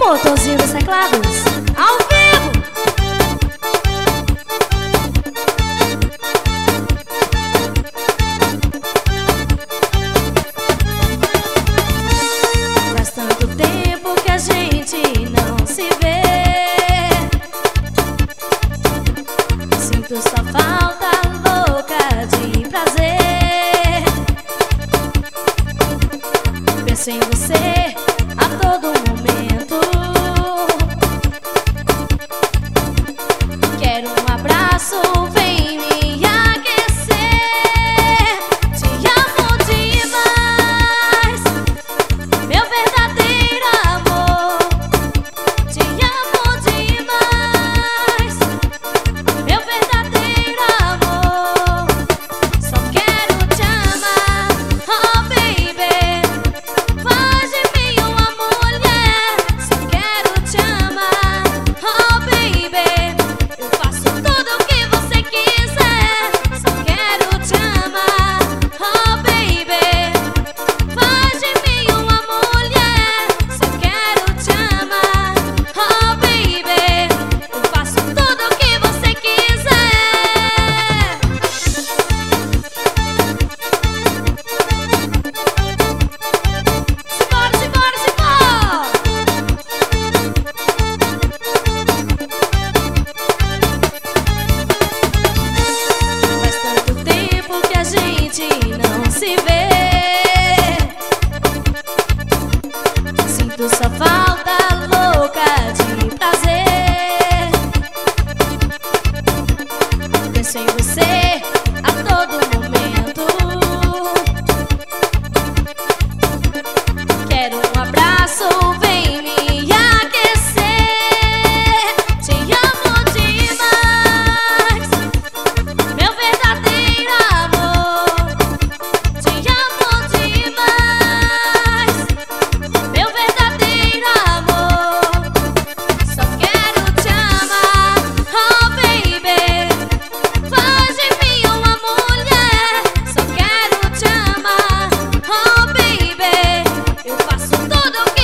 Motorzinho dos teclados, ao vivo. Faz tanto tempo que a gente não se vê. Sinto sua falta louca de prazer. Penso em você a todo momento. Quero um abraço, vem me aquecer. Te amo demais, meu verdadeiro amor. Te amo demais, meu verdadeiro amor. Só quero te amar, oh baby. Faz de mim uma mulher. Só quero te amar, oh baby. Eu faço tudo o que você quiser. Só quero te amar, oh baby. Faz de mim uma mulher. Só quero te amar, oh baby. Eu faço tudo o que você quiser. Simbora, simbora, simbora! Faz tanto tempo que a gente não se vê. Sinto sua falta louca de prazer. Penso em você a todo momento. Quero um abraço, vem me aquecer. Te amo demais, meu verdadeiro amor. Te amo demais, meu verdadeiro amor. Só quero te amar, oh baby. Faz de mim uma mulher. Só quero te amar, oh baby. Eu faço tudo